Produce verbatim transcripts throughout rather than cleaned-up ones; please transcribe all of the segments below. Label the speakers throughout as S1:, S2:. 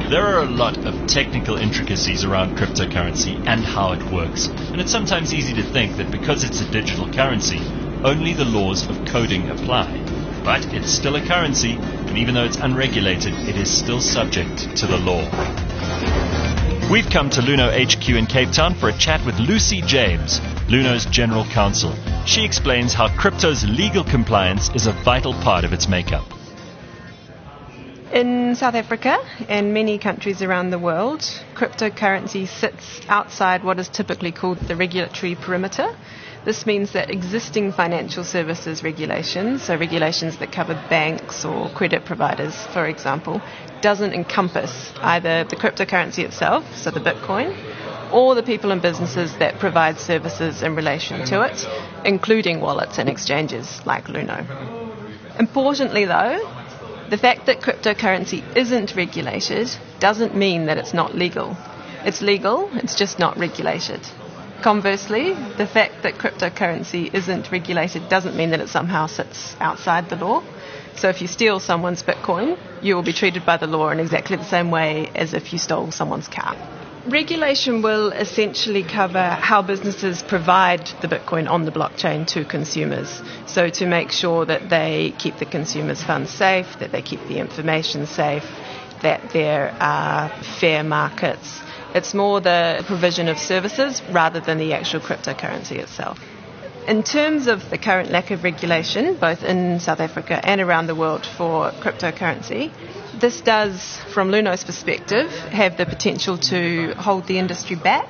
S1: There are a lot of technical intricacies around cryptocurrency and how it works, and it's sometimes easy to think that because it's a digital currency, only the laws of coding apply. But it's still a currency, and even though it's unregulated, it is still subject to the law. We've come to Luno H Q in Cape Town for a chat with Lucy James, Luno's General Counsel. She explains how crypto's legal compliance is a vital part of its makeup.
S2: In South Africa and many countries around the world, cryptocurrency sits outside what is typically called the regulatory perimeter. This means that existing financial services regulations, so regulations that cover banks or credit providers, for example, doesn't encompass either the cryptocurrency itself, so the Bitcoin, or the people and businesses that provide services in relation to it, including wallets and exchanges like Luno. Importantly though, the fact that cryptocurrency isn't regulated doesn't mean that it's not legal. It's legal, it's just not regulated. Conversely, the fact that cryptocurrency isn't regulated doesn't mean that it somehow sits outside the law. So if you steal someone's Bitcoin, you will be treated by the law in exactly the same way as if you stole someone's car. Regulation will essentially cover how businesses provide the Bitcoin on the blockchain to consumers. So to make sure that they keep the consumers' funds safe, that they keep the information safe, that there are fair markets. It's more the provision of services rather than the actual cryptocurrency itself. In terms of the current lack of regulation, both in South Africa and around the world for cryptocurrency, this does, from Luno's perspective, have the potential to hold the industry back.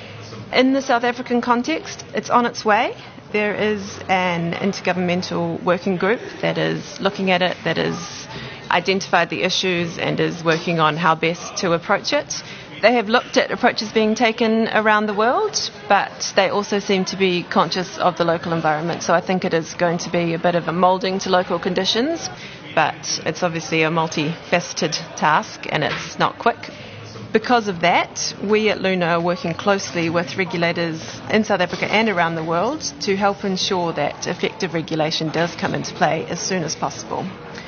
S2: In the South African context, it's on its way. There is an intergovernmental working group that is looking at it, that has identified the issues and is working on how best to approach it. They have looked at approaches being taken around the world, but they also seem to be conscious of the local environment. So I think it is going to be a bit of a moulding to local conditions, but it's obviously a multifaceted task and it's not quick. Because of that, we at Luno are working closely with regulators in South Africa and around the world to help ensure that effective regulation does come into play as soon as possible.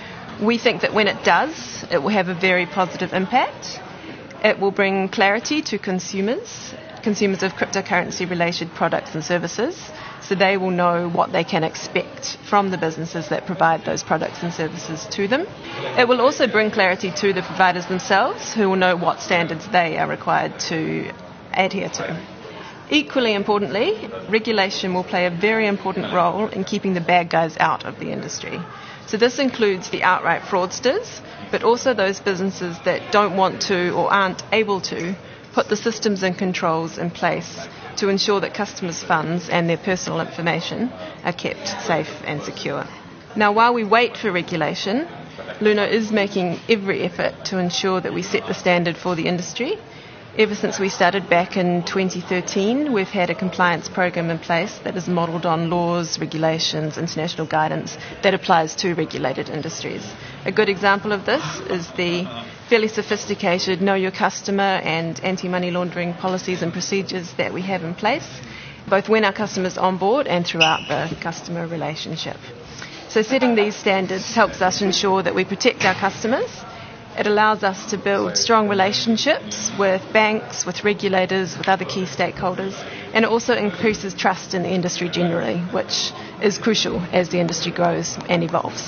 S2: We think that when it does, it will have a very positive impact. It will bring clarity to consumers, consumers of cryptocurrency-related products and services, so they will know what they can expect from the businesses that provide those products and services to them. It will also bring clarity to the providers themselves, who will know what standards they are required to adhere to. Equally importantly, regulation will play a very important role in keeping the bad guys out of the industry. So this includes the outright fraudsters, but also those businesses that don't want to or aren't able to put the systems and controls in place to ensure that customers' funds and their personal information are kept safe and secure. Now, while we wait for regulation, Luno is making every effort to ensure that we set the standard for the industry. Ever since we started back in twenty thirteen, we've had a compliance program in place that is modelled on laws, regulations, international guidance that applies to regulated industries. A good example of this is the fairly sophisticated Know Your Customer and anti-money laundering policies and procedures that we have in place, both when our customers onboard and throughout the customer relationship. So setting these standards helps us ensure that we protect our customers. It allows us to build strong relationships with banks, with regulators, with other key stakeholders, and it also increases trust in the industry generally, which is crucial as the industry grows and evolves.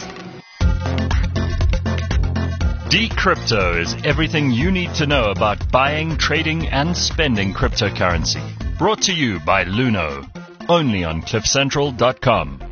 S1: Decrypto is everything you need to know about buying, trading, and spending cryptocurrency. Brought to you by Luno, only on cliff central dot com.